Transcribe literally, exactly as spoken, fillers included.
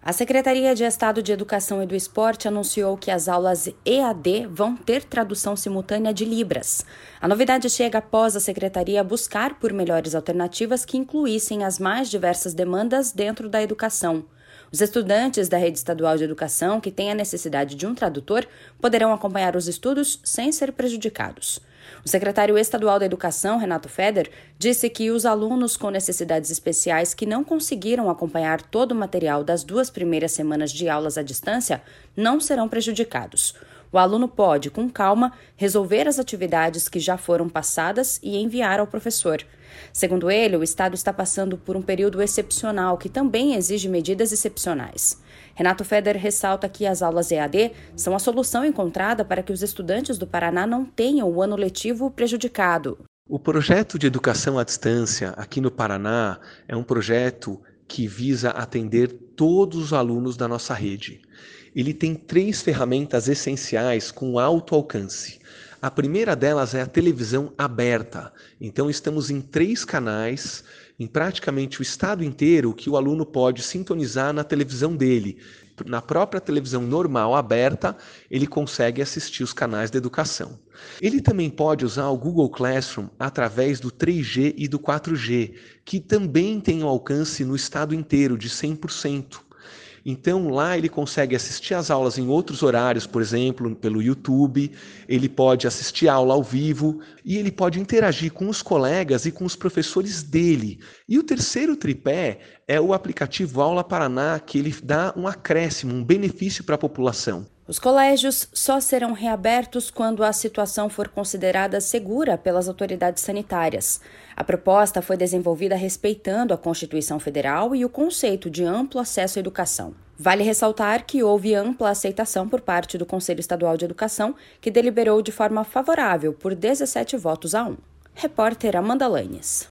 A Secretaria de Estado de Educação e do Esporte anunciou que as aulas E A D vão ter tradução simultânea de Libras. A novidade chega após a Secretaria buscar por melhores alternativas que incluíssem as mais diversas demandas dentro da educação. Os estudantes da Rede Estadual de Educação que têm a necessidade de um tradutor poderão acompanhar os estudos sem ser prejudicados. O secretário estadual da Educação, Renato Feder, disse que os alunos com necessidades especiais que não conseguiram acompanhar todo o material das duas primeiras semanas de aulas à distância não serão prejudicados. O aluno pode, com calma, resolver as atividades que já foram passadas e enviar ao professor. Segundo ele, o Estado está passando por um período excepcional que também exige medidas excepcionais. Renato Feder ressalta que as aulas E A D são a solução encontrada para que os estudantes do Paraná não tenham o ano letivo prejudicado. O projeto de educação à distância aqui no Paraná é um projeto que visa atender todos os alunos da nossa rede. Ele tem três ferramentas essenciais com alto alcance. A primeira delas é a televisão aberta. Então estamos em três canais, em praticamente o estado inteiro, que o aluno pode sintonizar na televisão dele. Na própria televisão normal aberta, ele consegue assistir os canais da educação. Ele também pode usar o Google Classroom através do três G e do quatro G, que também tem um alcance no estado inteiro de cem por cento. Então lá ele consegue assistir às aulas em outros horários, por exemplo, pelo YouTube, ele pode assistir a aula ao vivo e ele pode interagir com os colegas e com os professores dele. E o terceiro tripé é o aplicativo Aula Paraná, que ele dá um acréscimo, um benefício para a população. Os colégios só serão reabertos quando a situação for considerada segura pelas autoridades sanitárias. A proposta foi desenvolvida respeitando a Constituição Federal e o conceito de amplo acesso à educação. Vale ressaltar que houve ampla aceitação por parte do Conselho Estadual de Educação, que deliberou de forma favorável por dezessete votos a um. Repórter Amanda Lanes.